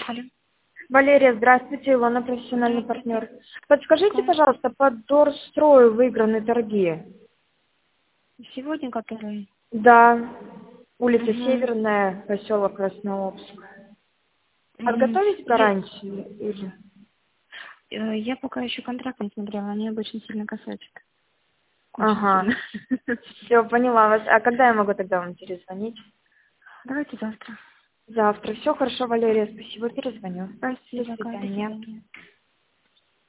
Алло. Валерия, здравствуйте, Илона, профессиональный партнер. Подскажите, пожалуйста, по Дорстрою выиграны торги? Сегодня который? Да, улица Угу. Северная, поселок Краснообск. Подготовить гарантию или? Я пока еще контракт не смотрела, они обычно сильно косячат. Очень Ага, сильно. все, поняла вас. А когда я могу тогда вам перезвонить? Давайте завтра. Завтра. Все хорошо, Валерия, спасибо, перезвоню. До Спасибо, Катя, до свидания. свидания.